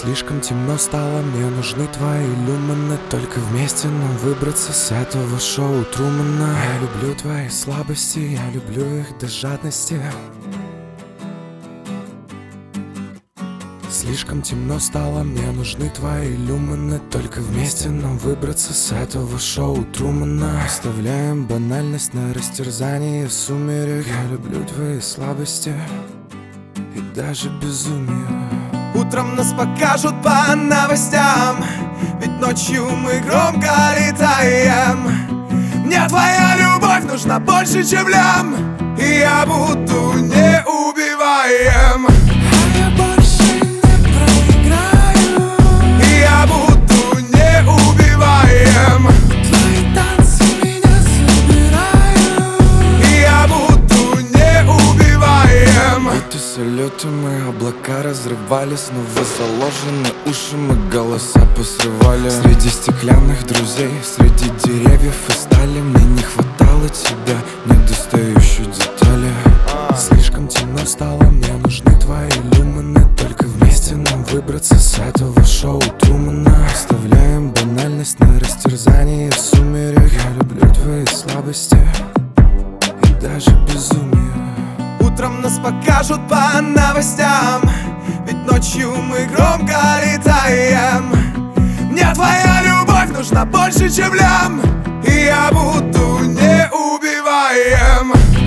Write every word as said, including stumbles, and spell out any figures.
Слишком темно стало, мне нужны твои люмины. Только вместе нам выбраться с этого шоу Трумана. Я люблю твои слабости, я люблю их до жадности. Слишком темно стало, мне нужны твои люмины. Только вместе нам выбраться с этого шоу Трумана. Оставляем банальность на растерзании в сумерек. Я люблю твои слабости и даже безумие. Утром нас покажут по новостям, ведь ночью мы громко летаем. Мне твоя любовь нужна больше, чем лям, и я буду неубиваем. А я больше не проиграю, И я буду неубиваем. твои танцы меня забирают, И я буду неубиваем. будто салюты мы облака разрывали. Снова заложены уши, мы голоса посрывали. Среди стеклянных друзей, среди деревьев и стали. Мне не хватало тебя, недостающей детали. Слишком темно стало, мне нужны твои люмины. Только вместе нам выбраться с этого шоу Трумана. Оставляем банальность на растерзании в сумерек. Я люблю твои слабости и даже безумие. Утром нас покажут по новостям, ведь ночью мы громко летаем. Мне твоя любовь нужна больше, чем лям, и я буду неубиваем.